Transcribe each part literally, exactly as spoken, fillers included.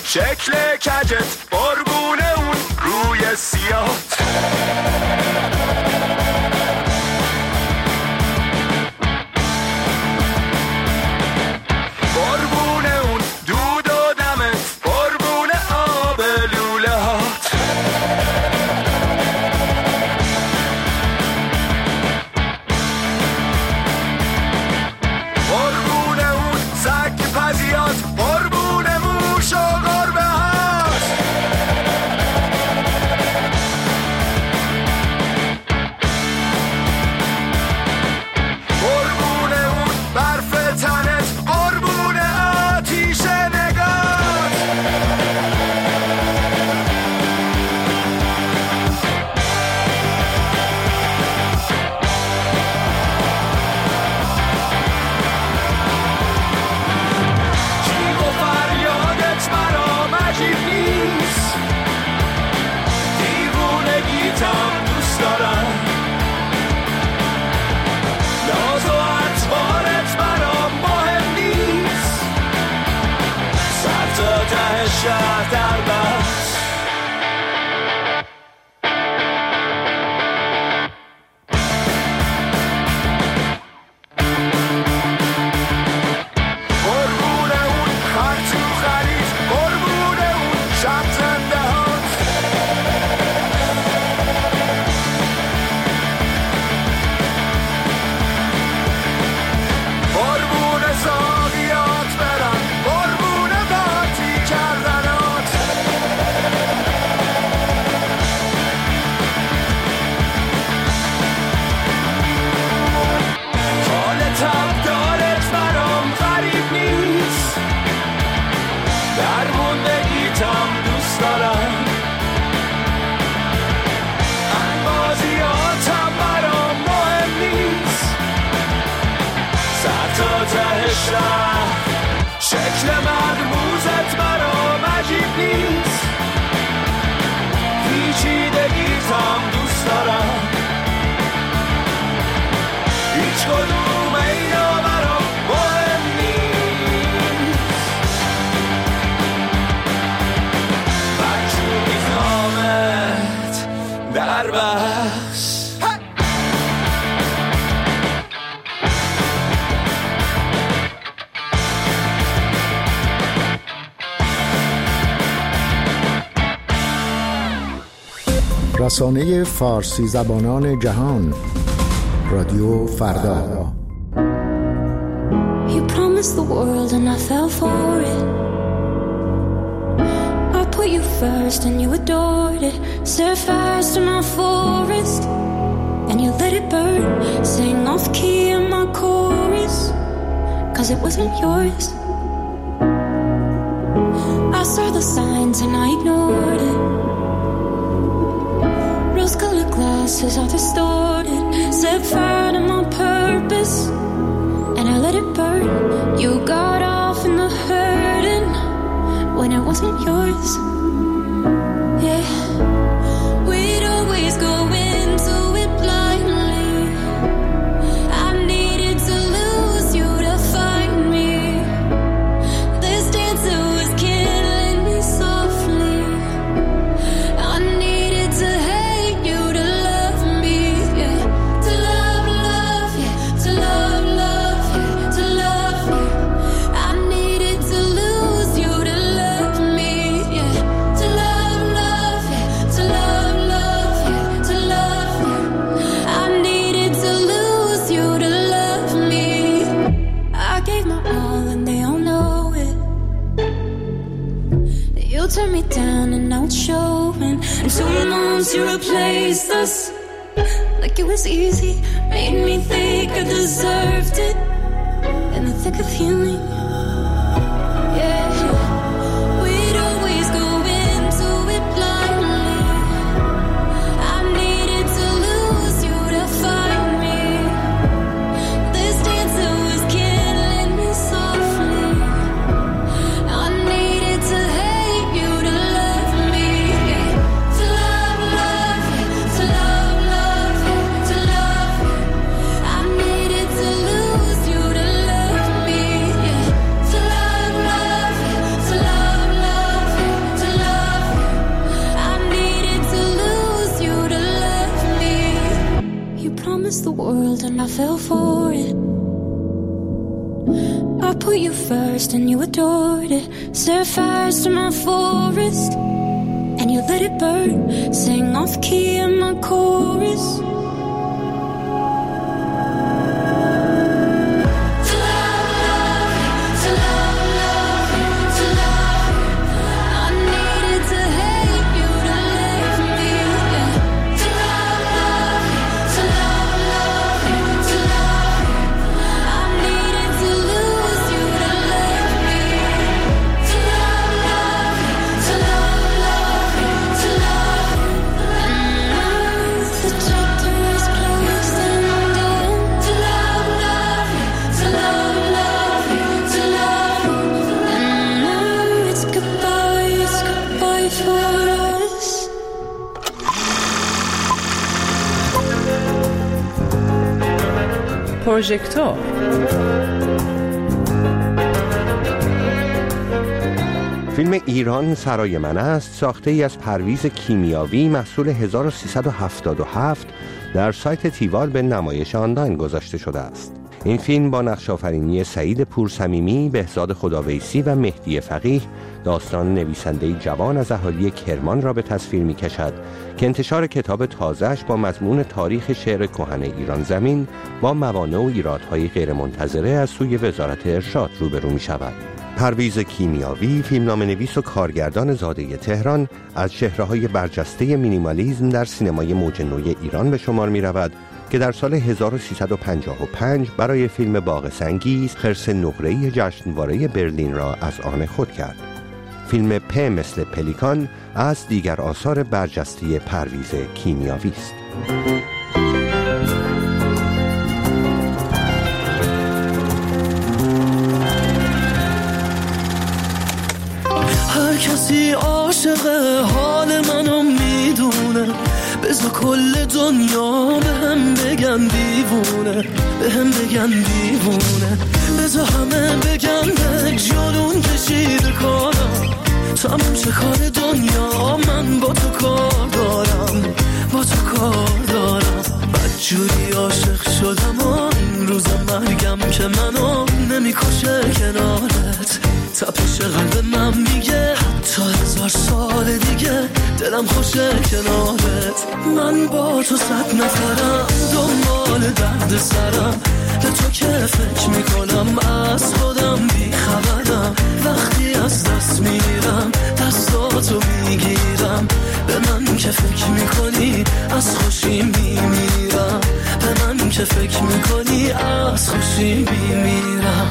شکل کجت قربونه اون روی سیاهت. قربونه اون دود و دمت، قربونه آب لوله هات. قربونه اون سگ پزیات، قربونه موش و گربه هات. قربونه اون برف تنت، قربونه آتیش نگات. جیغ و فریادت برام عجیب نیست، دیوونگیتم دوست دارم. ناز و اطوارت برام مهم نیست، سر تا ته شهر در بست. قربونه اون خر تو خرید، قربونه اون شب زنده هات. قربونه زاویات برن، قربونه باتی کردنات. حال تبدارت برام غریب نیست، در موندگیتم دوست دارم. انبازیاتم برام مهم نیست، سر تا ته شهر. شکل مرموزت برام عجیب نیست، پیچیدگیتم دوست دارم. هیچ کدوم اینا برام مهم نیست، بچونی نامت در بست. رسانه فارسی زبانان جهان، رادیو فردا. You promised the world and I fell for it. I put you first and you adored it. Set fire to my forest and you let it burn. Sang off key in my chorus, cause it wasn't yours. I saw the signs and I ignored it. Rose-colored glasses are distorted. Set fire to my purpose and I let it burn. You got off in the hurting when it wasn't yours. Yeah, we'd always go into it blindly. I needed to lose you to find me. This dancer was killing me softly. I needed to hate you to love me, yeah. To love, love, yeah. To love, love, yeah. To love you. I needed to lose you to love me, yeah. To love, love, yeah. To love, love, yeah. To love you. I needed to lose you to love me. I gave my all and they all know it. You turned me down and now it's showing. And two months you replaced us like it was easy. Made me think I deserved it in the thick of healing. Yeah, we'd always go into it blindly. I needed to lose you to find me. This dancer was killing me softly. I needed to hate you to love me, yeah. To love, love, yeah. To love, love, yeah. To love you. I needed to lose you to love me, yeah. fell for it. I put you first and you adored it. Set fires to my forest and you let it burn. Sang off key in my chorus. پروژکتور. فیلم ایران سرای من است ساخته ای از پرویز کیمیاوی محصول هزار و سیصد و هفتاد و هفت در سایت تیوال به نمایش آنلاین گذاشته شده است. این فیلم با نقش‌آفرینی سعید پورصمیمی، بهزاد خداویسی و مهدی فقیه داستان نویسنده جوان از اهالی کرمان را به تصویر می‌کشد که انتشار کتاب تازه‌اش با مضمون تاریخ شعر کهن ایران زمین با موانع و ایرادهای غیرمنتظره از سوی وزارت ارشاد روبرو می‌شود. پرویز کیمیاوی، فیلمنامه‌نویس و کارگردان زاده تهران، از چهره‌های برجسته مینیمالیسم در سینمای موج نو ایران به شمار می‌رود که در سال هزار و سیصد و پنجاه و پنج برای فیلم باغ سنگیز خرس نقره‌ای جشنواره برلین را از آن خود کرد. فیلم پ مثل پلیکان از دیگر آثار برجسته پرویز کیمیاوی است. هر کسی عاشق حال منو میدونه، بذار کل دنیا به هم بگن دیوونه، به هم بگن دیوونه، بذار همه بگن به جلون کشیده کارم، تموم چه کار دنیا، من با تو کار دارم، با تو کار دارم. بدجوری عاشق شدم آن روز مرگم که منو نمیکشه کنارت، تپش قلب من میگه حتی هزار سال دیگه دلم خوشه کنارت. من با تو صد نفرم دنبال درد سرم، به تو که فکر میکنم از خودم بی خبرم، وقتی از دست میرم دستاتو میگیرم، به من که فکر میکنی از خوشی میمیرم، به من که فکر میکنی از خوشی میمیرم.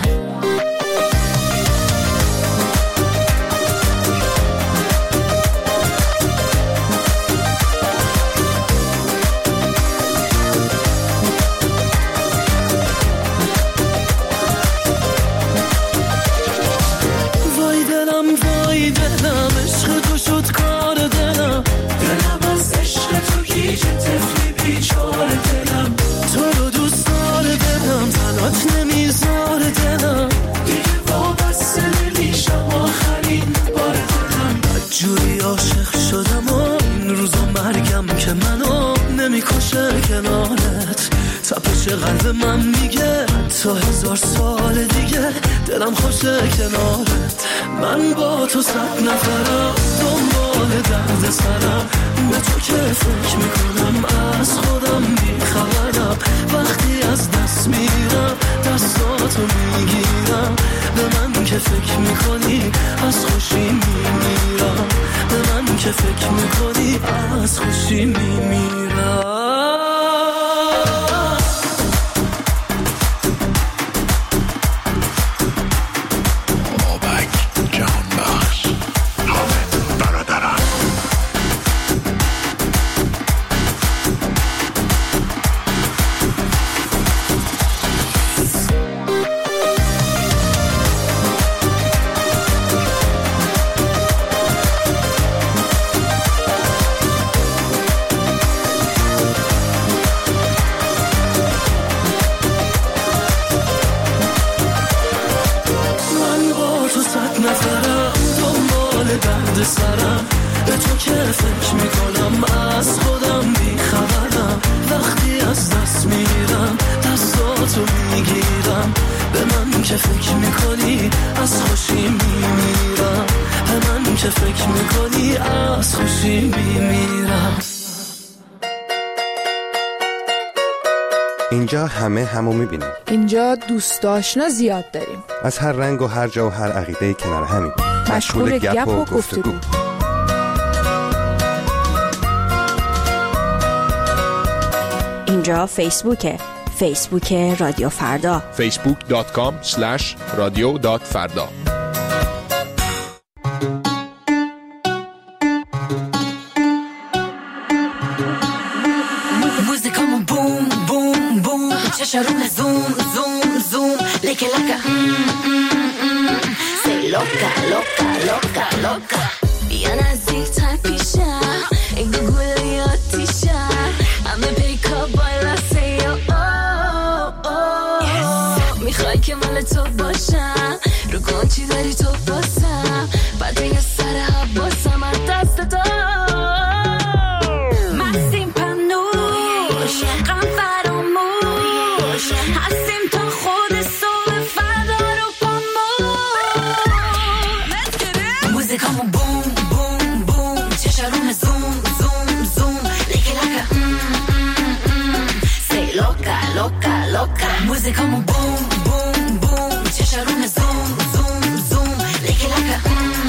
قلب من میگه تا هزار سال دیگه دلم خوشه کنارت. من با تو صد نفرم دنبال درد سرم، به تو که فکر میکنم از خودم بی خبرم، وقتی از دست میرم دستاتو میگیرم، به من که فکر میکنی از خوشی میمیرم، به من که فکر میکنی از خوشی میمیرم. از خودم بی خبرم، وقتی از دست میرم دست که فکر میکنی از خوشی میمیرم، به من که فکر میکنی از خوشی میمیرم. اینجا همه همو میبینیم. اینجا دوست آشنا زیاد داریم، از هر رنگ و هر جا و هر عقیده کنار همین، مشغول گپ و گفتگو. اینجا فیسبوکه، فیسبوک رادیو فردا، فیسبوک دات کام اسلش رادیو دات فردا. موزیکامون بوم بوم بوم، چشارون زوم زوم زوم، لیکه لکه سی لوکا لوکا لوکا لوکا. بیا نزدیک تر پیشم، این گوگلی آتیشم، همه پیکا بالا سی میخوای که مال تو باشم، رو کن چی داری تو باسم، بعد یه سر حباسم از دست تو. مستیم پنوش غم فراموش، هستیم تا خود صبح فردا رو پاموش. موزیکامون بوم بوم بوم، چشارون زوم زوم زوم، لیکه لکه سی لوکا لوکا لوکا. موزیکامون بوم بوم بوم، چشارون زوم زوم زوم، لیکه لکه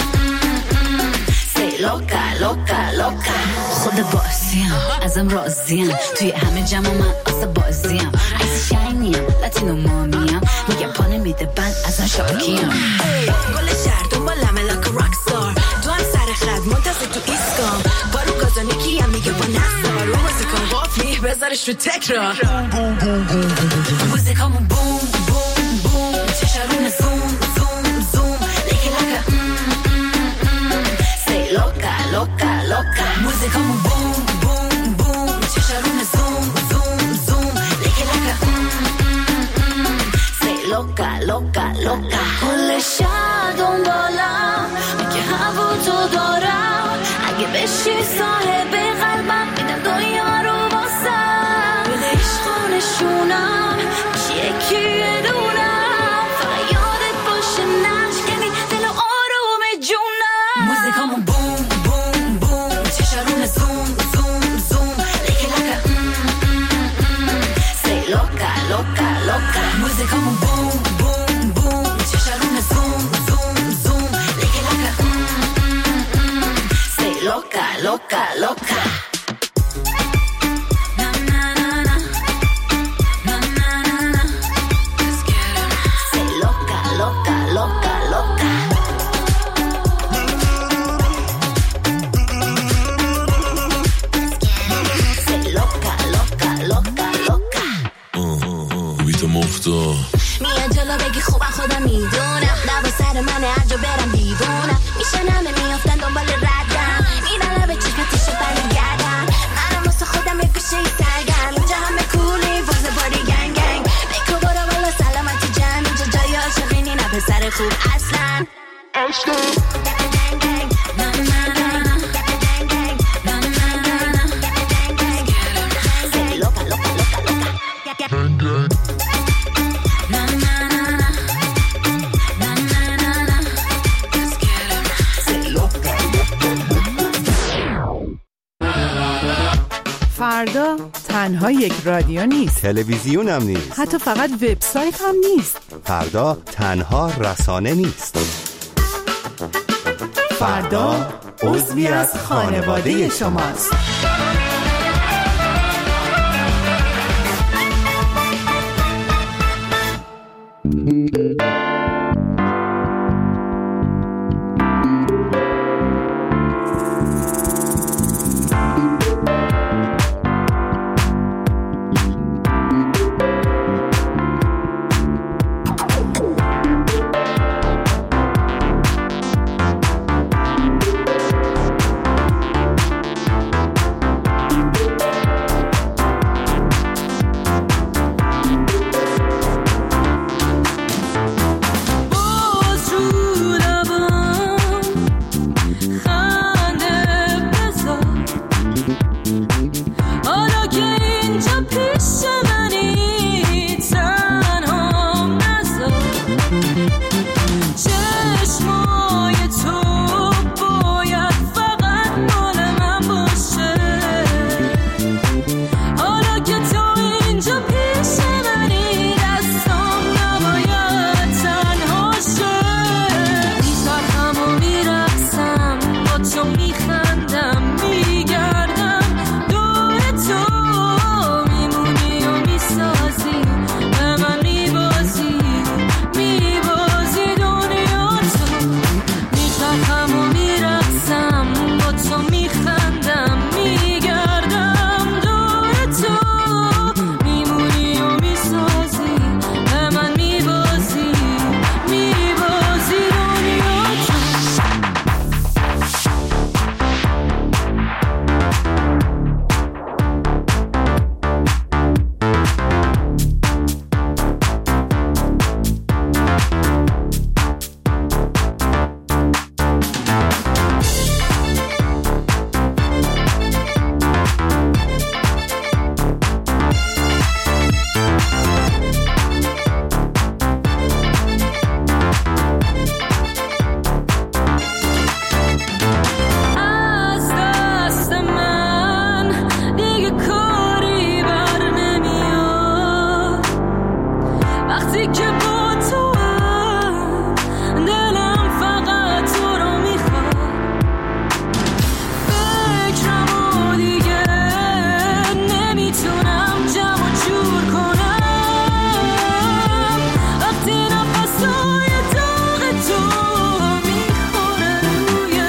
سی لوکا لوکا لوکا. خود بازیم ازم راضیم، توی همه جمع من آسه بازیم، عیسی شاینیم لاتینو مامیم، میگم پانه میده بند ازم شاکیم. گل شهر دنبالمه لکه راکستار، تو هم سر خد منتظر تو ایسکام، بارو گازانه کیم میگه با نستار، رو موزیکان غافلی بذارش رو تکرار. موزیکامون بوم بوم بوم، چشارون زوم زوم زوم، لیکه لکه سی لوکا لوکا لوکا. موزیکامون بوم بوم بوم، چشارون زوم زوم زوم، لیکه لکه سی لوکا لوکا لوکا. کل شهر دنبالم میگه هوا تو دارم، اگه بشی صاحب قلبم میدم دنیا رو واسم. به عشقانشونم یکی دونم، فقط یادت باشه نشکنی دل و آروم جونم. موزیکامون بوم بوم بوم، چشارون زوم زوم زوم، لیکه لکه سی لوکا لوکا لوکا. موزیکامون بوم بوم بوم، چشارون زوم زوم زوم، لیکه لکه سی لوکا لوکا لوکا. میاد جلو بگی خوبم خودم میدونم، دوا سر منه هر جا برم دیوونم، میشنم میافتن دنبال ردم، میرن لبه چشمتش برمیگردم، منم واسه خودم یه گوشه سرگرم، اینجا همه کولی واسه باری گنگ گنگ، بکو برو بالا سلامت جمع، اینجا جای عاشقینی نه پسر خوب اصلا اصلا. فردا تنها یک رادیو نیست، تلویزیون هم نیست، حتی فقط وبسایت هم نیست. فردا تنها رسانه نیست. فردا عضوی از خانواده شماست. چشمای تو باید فقط مال من باشه. حالا که تو اینجا پیش منی دستام نباید تنها شه. میچرخم و میرقصم با تو میخندم میگردم دور تو میمونی و میسازی به من میبازی میبازی دنیا تو. میچرخم و میرقصم با تو میخندم میگردم دور تو میمونی و میسازی به من میبازی میبازی دنیا تو. از دست من دیگه کاری بر نمیاد وقتی که با تو دلم فقط تو رو میخواد. فکرمو دیگه نمیتونم جمع جور کنم وقتی نفسای داغ تو میخوره روی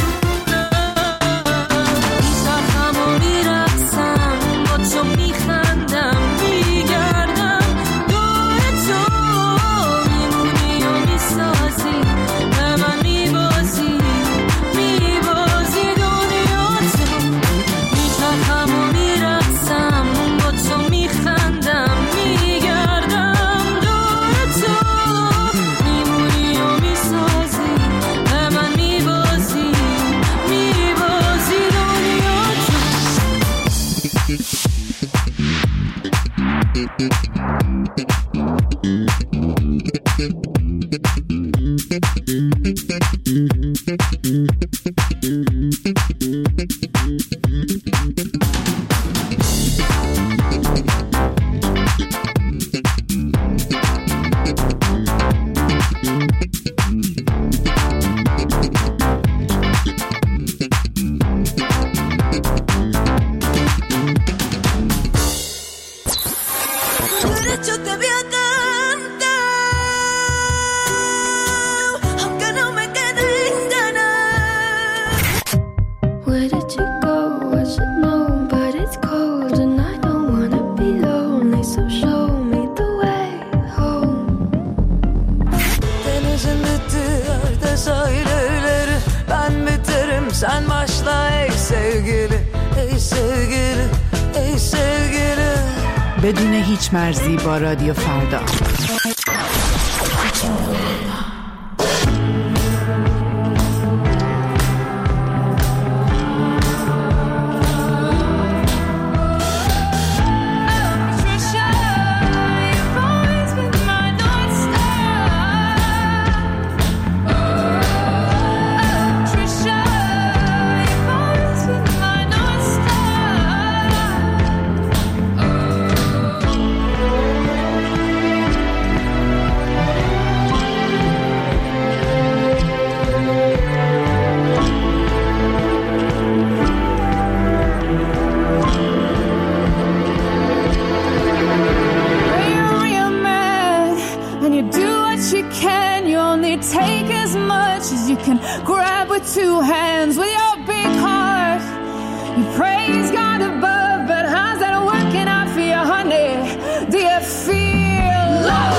میچرخم و میرقصم با تو میخندم میگردم دور تو میمونی و میسازی به من میبازی میبازی دنیا تو. میچرخم و میرقصم با تو میخندم میگردم دور تو میمونی و میسازی به من میبازی میبازی دنیا تو. Derecho te voy a cantar, aunque no me queden ganas. Where did you go? I should know, but it's cold and I don't wanna be lonely, so show me the way home. Denizin bitti sahil evleri, ben biterim sen başla ey sevgili, ey sevgili, ey sevgili. بدون هیچ مرزی با رادیو فردا. Take as much as you can grab with two hands. With your big heart, you praise God above, but how's that working out for you, honey? Do you feel love?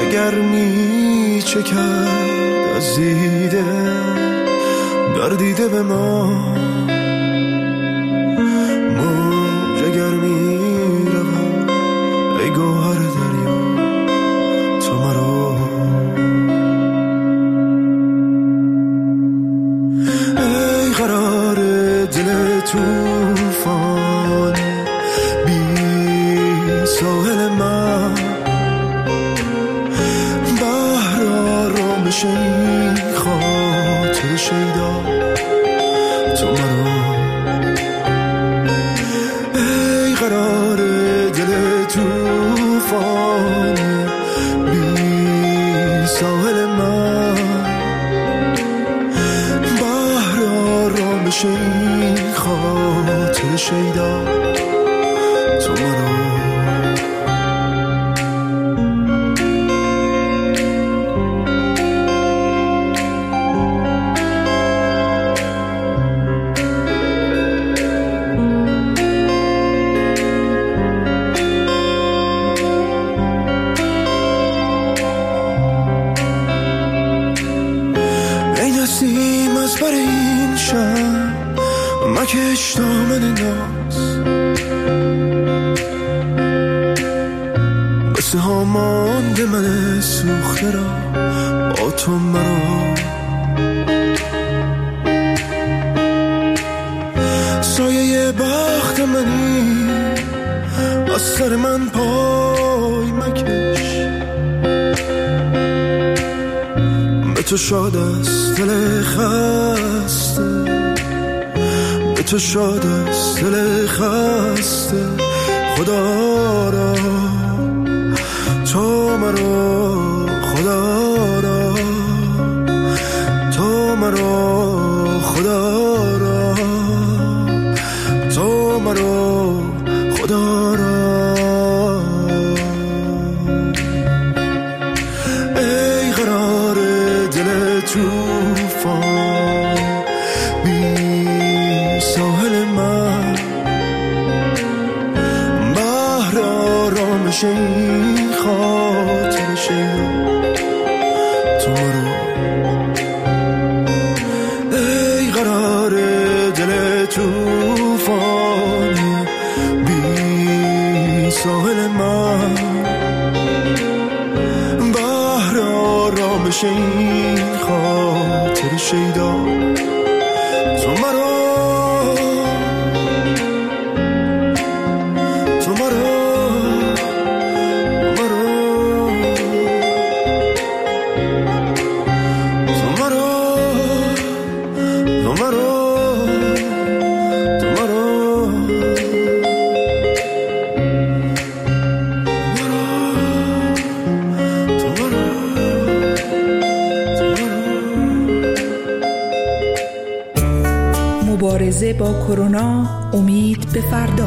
گرمی چه کرد از دیده گردیده به ما موج گرمی رود ای گوهر دریا تو مرا ای قرار دل توفان بی ساحل من بحر آرامش این خاطر شیدا تو مرا ای قرار دل توفان بی ساحل من بحر آرامش این خاطر شیدا تو مرا مکش دامن ناز بسه ها مانده من سوخته را با تو مرا سایه بخت منی از سر من پای مکش به تو شاد است دل خسته تو شاد است دل خسته خدا را تو مرا خدا را تو مرا خدا را تو مرا خدا را ای قرار دل توفان ساحل من بحر آرامش این خاطر شیدا تو مرا ای قرار دل توفان بی ساحل من بحر آرامش این خاطر شیدا تو مرا مبارزه با کرونا، امید به فردا.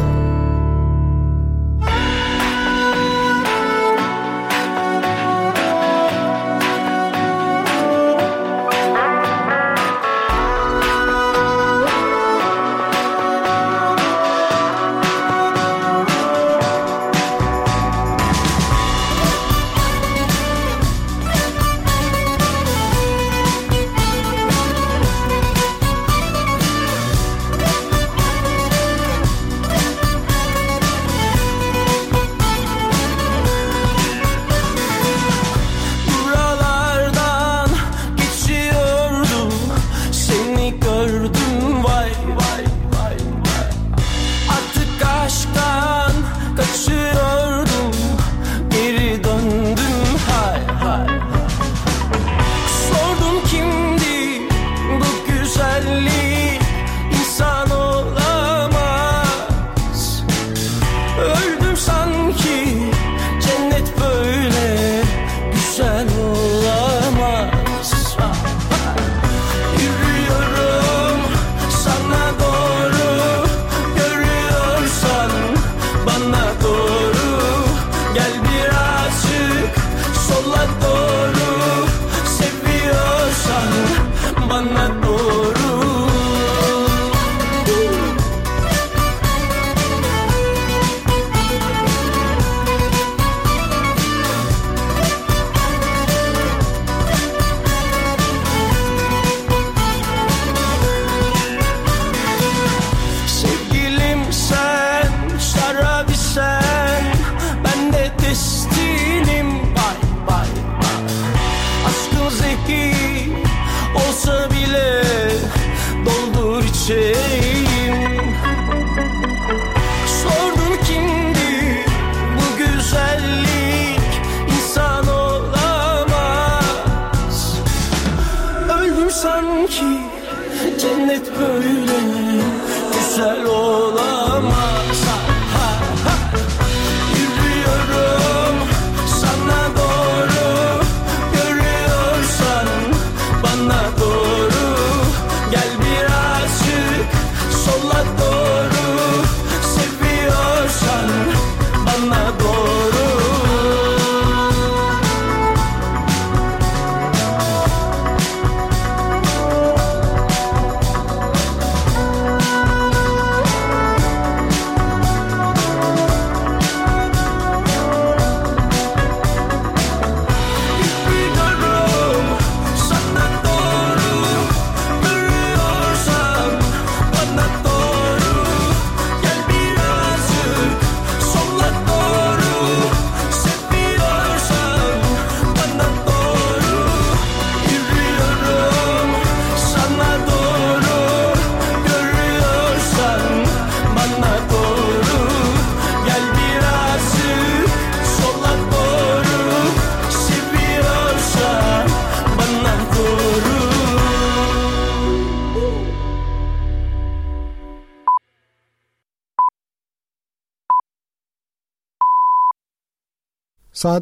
halet böyle. Güzel ol